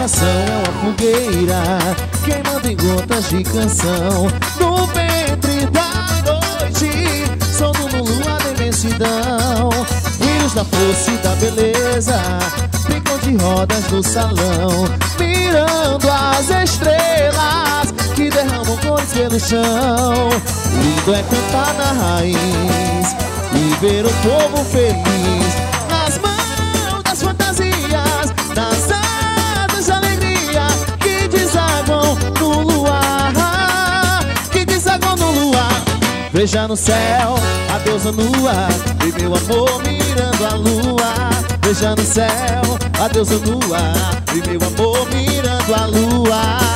coração é uma fogueira queimando em gotas de canção. No ventre da noite, solto no luar da imensidão. Filhos da força e da beleza ficam de rodas no salão, mirando as estrelas que derramam cores pelo chão. Lindo é cantar na raiz e ver o povo feliz nas mãos das fantasias, nas asas de alegria que desaguam no luar, que desaguam no luar. Veja no céu a deusa nua e meu amor mirando a lua. Veja no céu a deusa nua e meu amor mirando a lua.